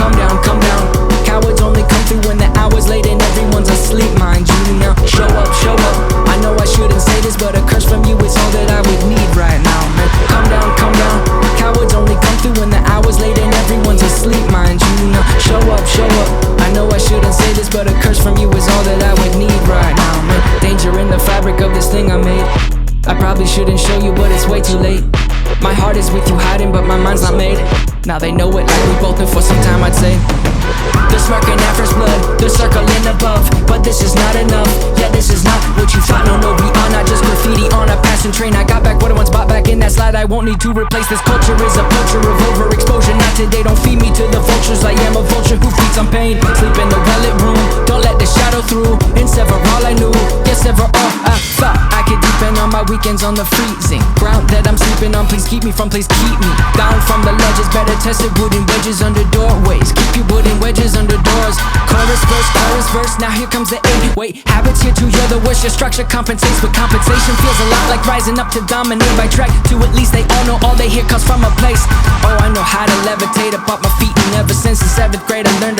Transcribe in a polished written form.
come down, come down. Cowards only come through when the hour's late and everyone's asleep, mind you. Now show up, show up. I know I shouldn't say this, but a curse from you is all that I would need right now, man. Come down, come down. Cowards only come through when the hour's late and everyone's asleep, mind you. Now show up, show up. I know I shouldn't say this, but a curse from you is all that I would need right now, man. Danger in the fabric of this thing I made. I probably shouldn't show you, but it's way too late. My heart is with you hiding, but my mind's not made. Now they know it like we both been for some time, I'd say. They're smirking at first blood, they're circling above, but this is not enough. Yeah, this is not what you thought. No, no, we are not just graffiti on a passing train. I got back what I once bought back in that slide. I won't need to replace this culture. Is a culture of overexposure. Not today, don't feed me to the vultures. I am a vulture who feeds on pain. Sleep in the well-lit room, don't let the shadow through. And sever all I knew, yes, sever all I thought I could deepen on my weekends on the freezing ground that I'm sleeping on. Please keep me from, please keep me down from the ledges. Better tested wooden wedges under doorways. Keep you wooden wedges under doors. Chorus verse, now here comes the 8-8. Habits here too, you're the worst. Your structure compensates, but compensation feels a lot like rising up to dominate by track. To at least they all know all they hear comes from a place. Oh, I know how to levitate up off my feet, and ever since the 7th grade I learned